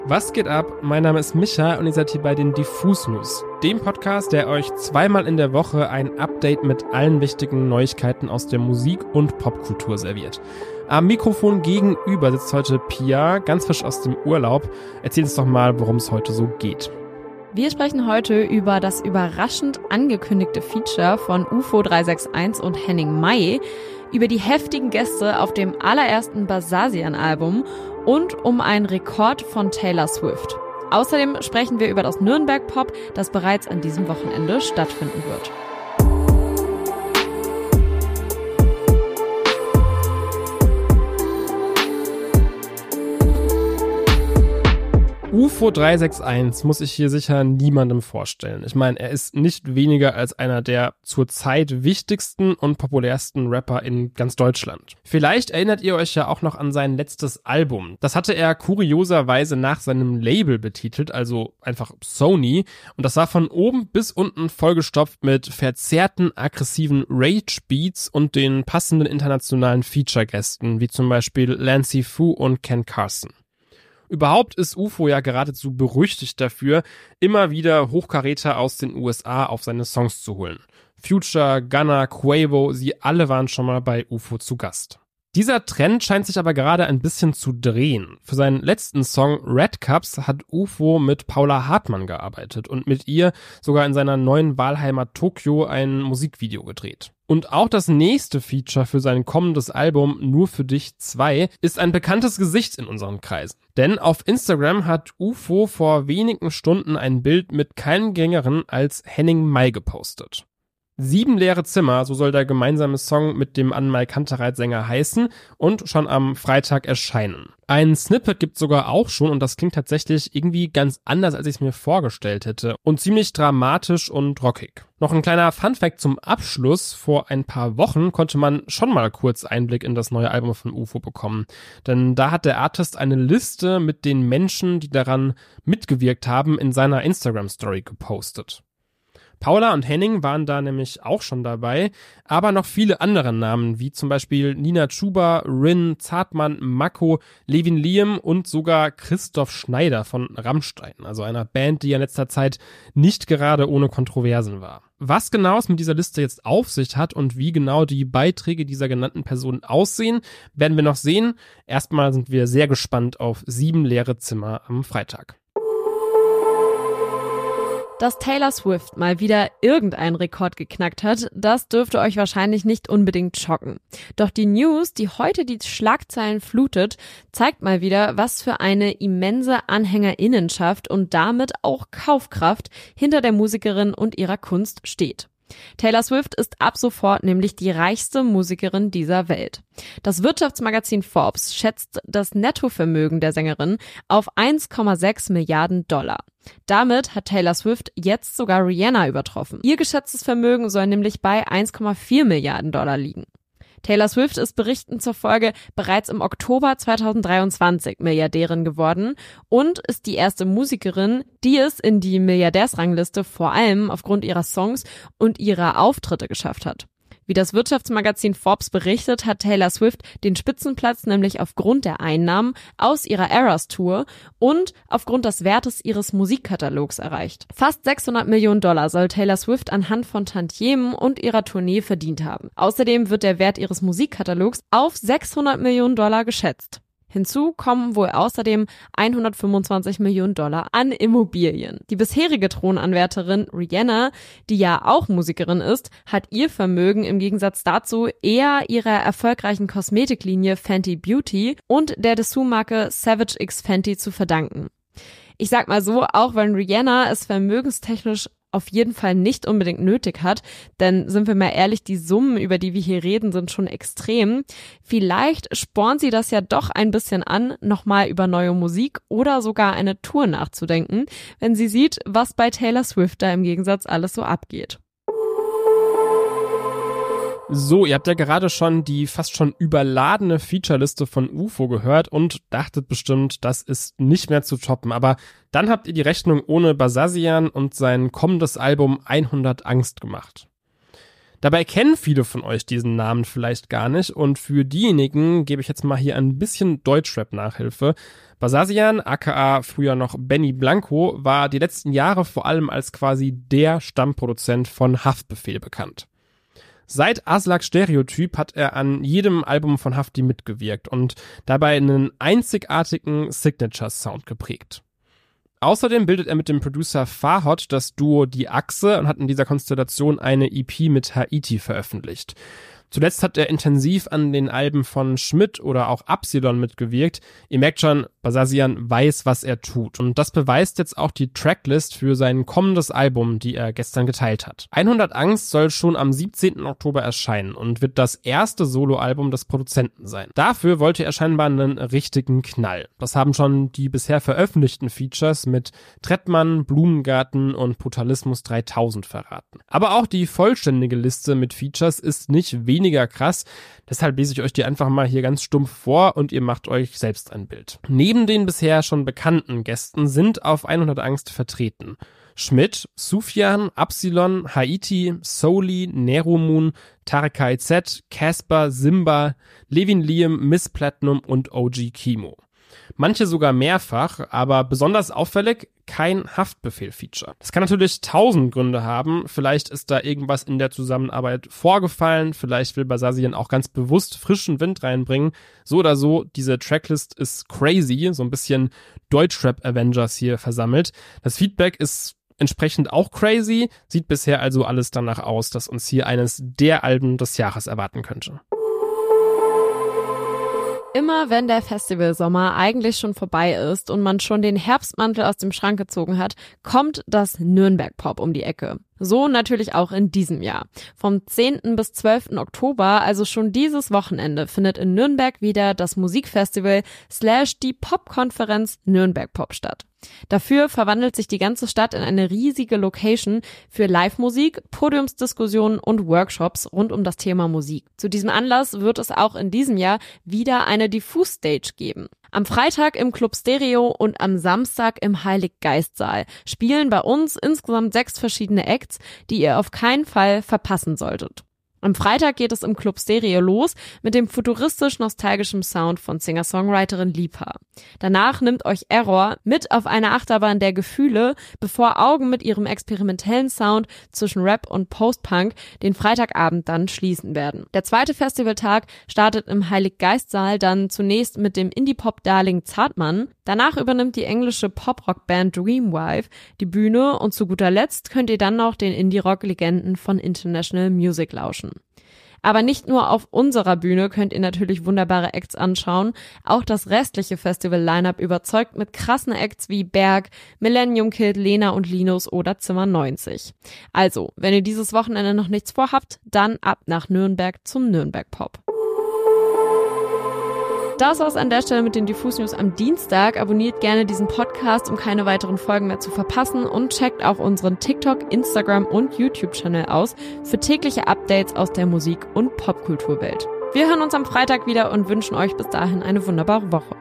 Was geht ab? Mein Name ist Micha und ihr seid hier bei den Diffus News, dem Podcast, der euch zweimal in der Woche ein Update mit allen wichtigen Neuigkeiten aus der Musik- und Popkultur serviert. Am Mikrofon gegenüber sitzt heute Pia, ganz frisch aus dem Urlaub. Erzähl uns doch mal, worum es heute so geht. Wir sprechen heute über das überraschend angekündigte Feature von UFO 361 und Henning Mai, über die heftigen Gäste auf dem allerersten Basazian-Album und um einen Rekord von Taylor Swift. Außerdem sprechen wir über das Nürnberg Pop, das bereits an diesem Wochenende stattfinden wird. UFO 361 muss ich hier sicher niemandem vorstellen. Ich meine, er ist nicht weniger als einer der zurzeit wichtigsten und populärsten Rapper in ganz Deutschland. Vielleicht erinnert ihr euch ja auch noch an sein letztes Album. Das hatte er kurioserweise nach seinem Label betitelt, also einfach Sony. Und das war von oben bis unten vollgestopft mit verzerrten, aggressiven Rage-Beats und den passenden internationalen Feature-Gästen, wie zum Beispiel Lancey Fu und Ken Carson. Überhaupt ist UFO ja geradezu berüchtigt dafür, immer wieder Hochkaräter aus den USA auf seine Songs zu holen. Future, Gunna, Quavo, sie alle waren schon mal bei UFO zu Gast. Dieser Trend scheint sich aber gerade ein bisschen zu drehen. Für seinen letzten Song Red Cups hat UFO mit Paula Hartmann gearbeitet und mit ihr sogar in seiner neuen Wahlheimat Tokio ein Musikvideo gedreht. Und auch das nächste Feature für sein kommendes Album Nur für dich 2 ist ein bekanntes Gesicht in unseren Kreisen. Denn auf Instagram hat UFO vor wenigen Stunden ein Bild mit keinem geringeren als Henning Mai gepostet. 7 leere Zimmer, so soll der gemeinsame Song mit dem Anmal Kantereit-Sänger heißen und schon am Freitag erscheinen. Ein Snippet gibt's sogar auch schon und das klingt tatsächlich irgendwie ganz anders, als ich es mir vorgestellt hätte und ziemlich dramatisch und rockig. Noch ein kleiner Funfact zum Abschluss: Vor ein paar Wochen konnte man schon mal kurz Einblick in das neue Album von UFO bekommen, denn da hat der Artist eine Liste mit den Menschen, die daran mitgewirkt haben, in seiner Instagram-Story gepostet. Paula und Henning waren da nämlich auch schon dabei, aber noch viele andere Namen, wie zum Beispiel Nina Chuba, Rin, Zartmann, Mako, Levin Liam und sogar Christoph Schneider von Rammstein, also einer Band, die ja in letzter Zeit nicht gerade ohne Kontroversen war. Was genau es mit dieser Liste jetzt auf sich hat und wie genau die Beiträge dieser genannten Personen aussehen, werden wir noch sehen. Erstmal sind wir sehr gespannt auf 7 leere Zimmer am Freitag. Dass Taylor Swift mal wieder irgendeinen Rekord geknackt hat, das dürfte euch wahrscheinlich nicht unbedingt schocken. Doch die News, die heute die Schlagzeilen flutet, zeigt mal wieder, was für eine immense AnhängerInnenschaft und damit auch Kaufkraft hinter der Musikerin und ihrer Kunst steht. Taylor Swift ist ab sofort nämlich die reichste Musikerin dieser Welt. Das Wirtschaftsmagazin Forbes schätzt das Nettovermögen der Sängerin auf 1,6 Milliarden $. Damit hat Taylor Swift jetzt sogar Rihanna übertroffen. Ihr geschätztes Vermögen soll nämlich bei 1,4 Milliarden $ liegen. Taylor Swift ist Berichten zufolge bereits im Oktober 2023 Milliardärin geworden und ist die erste Musikerin, die es in die Milliardärsrangliste vor allem aufgrund ihrer Songs und ihrer Auftritte geschafft hat. Wie das Wirtschaftsmagazin Forbes berichtet, hat Taylor Swift den Spitzenplatz nämlich aufgrund der Einnahmen aus ihrer Eras Tour und aufgrund des Wertes ihres Musikkatalogs erreicht. Fast 600 Millionen $ soll Taylor Swift anhand von Tantiemen und ihrer Tournee verdient haben. Außerdem wird der Wert ihres Musikkatalogs auf 600 Millionen $ geschätzt. Hinzu kommen wohl außerdem 125 Millionen $ an Immobilien. Die bisherige Thronanwärterin Rihanna, die ja auch Musikerin ist, hat ihr Vermögen im Gegensatz dazu eher ihrer erfolgreichen Kosmetiklinie Fenty Beauty und der Dessous-Marke Savage X Fenty zu verdanken. Ich sag mal so, auch wenn Rihanna es vermögenstechnisch auf jeden Fall nicht unbedingt nötig hat, denn sind wir mal ehrlich, die Summen, über die wir hier reden, sind schon extrem. Vielleicht spornt sie das ja doch ein bisschen an, nochmal über neue Musik oder sogar eine Tour nachzudenken, wenn sie sieht, was bei Taylor Swift da im Gegensatz alles so abgeht. So, ihr habt ja gerade schon die fast schon überladene Featureliste von UFO gehört und dachtet bestimmt, das ist nicht mehr zu toppen. Aber dann habt ihr die Rechnung ohne Basazian und sein kommendes Album 100 Angst gemacht. Dabei kennen viele von euch diesen Namen vielleicht gar nicht und für diejenigen gebe ich jetzt mal hier ein bisschen Deutschrap-Nachhilfe. Basazian, aka früher noch Benny Blanco, war die letzten Jahre vor allem als quasi der Stammproduzent von Haftbefehl bekannt. Seit Aslak Stereotyp hat er an jedem Album von Hafti mitgewirkt und dabei einen einzigartigen Signature-Sound geprägt. Außerdem bildet er mit dem Producer Fahot das Duo Die Achse und hat in dieser Konstellation eine EP mit Haiti veröffentlicht. Zuletzt hat er intensiv an den Alben von Schmidt oder auch Absilon mitgewirkt. Ihr merkt schon, Basazian weiß, was er tut. Und das beweist jetzt auch die Tracklist für sein kommendes Album, die er gestern geteilt hat. 100 Angst soll schon am 17. Oktober erscheinen und wird das erste Soloalbum des Produzenten sein. Dafür wollte er scheinbar einen richtigen Knall. Das haben schon die bisher veröffentlichten Features mit Trettmann, Blumengarten und Brutalismus 3000 verraten. Aber auch die vollständige Liste mit Features ist nicht weniger krass, deshalb lese ich euch die einfach mal hier ganz stumpf vor und ihr macht euch selbst ein Bild. Neben den bisher schon bekannten Gästen sind auf 100 Angst vertreten Schmidt, Sufjan, Absilon, Haiti, Soli, Neromoon, Tarkai Z, Casper, Simba, Levin Liam, Miss Platinum und OG Kimo. Manche sogar mehrfach, aber besonders auffällig kein Haftbefehl-Feature. Das kann natürlich 1000 Gründe haben. Vielleicht ist da irgendwas in der Zusammenarbeit vorgefallen. Vielleicht will Basazian auch ganz bewusst frischen Wind reinbringen. So oder so, diese Tracklist ist crazy. So ein bisschen Deutschrap-Avengers hier versammelt. Das Feedback ist entsprechend auch crazy. Sieht bisher also alles danach aus, dass uns hier eines der Alben des Jahres erwarten könnte. Immer wenn der Festivalsommer eigentlich schon vorbei ist und man schon den Herbstmantel aus dem Schrank gezogen hat, kommt das Nürnberg Pop um die Ecke. So natürlich auch in diesem Jahr. Vom 10. bis 12. Oktober, also schon dieses Wochenende, findet in Nürnberg wieder das Musikfestival / die Popkonferenz Nürnberg Pop statt. Dafür verwandelt sich die ganze Stadt in eine riesige Location für Live-Musik, Podiumsdiskussionen und Workshops rund um das Thema Musik. Zu diesem Anlass wird es auch in diesem Jahr wieder eine Diffus-Stage geben. Am Freitag im Club Stereo und am Samstag im Heilig-Geist-Saal spielen bei uns insgesamt 6 verschiedene Acts, die ihr auf keinen Fall verpassen solltet. Am Freitag geht es im Club Stereo los mit dem futuristisch-nostalgischen Sound von Singer-Songwriterin Lipa. Danach nimmt euch Error mit auf eine Achterbahn der Gefühle, bevor Augen mit ihrem experimentellen Sound zwischen Rap und Post-Punk den Freitagabend dann schließen werden. Der zweite Festivaltag startet im Heilig-Geist-Saal dann zunächst mit dem Indie-Pop-Darling Zartmann. Danach übernimmt die englische Pop-Rock-Band Dreamwife die Bühne und zu guter Letzt könnt ihr dann noch den Indie-Rock-Legenden von International Music lauschen. Aber nicht nur auf unserer Bühne könnt ihr natürlich wunderbare Acts anschauen, auch das restliche Festival-Line-Up überzeugt mit krassen Acts wie Berg, Millennium Kid, Lena und Linus oder Zimmer 90. Also, wenn ihr dieses Wochenende noch nichts vorhabt, dann ab nach Nürnberg zum Nürnberg Pop. Das war's an der Stelle mit den Diffus News am Dienstag. Abonniert gerne diesen Podcast, um keine weiteren Folgen mehr zu verpassen und checkt auch unseren TikTok, Instagram und YouTube-Channel aus für tägliche Updates aus der Musik- und Popkulturwelt. Wir hören uns am Freitag wieder und wünschen euch bis dahin eine wunderbare Woche.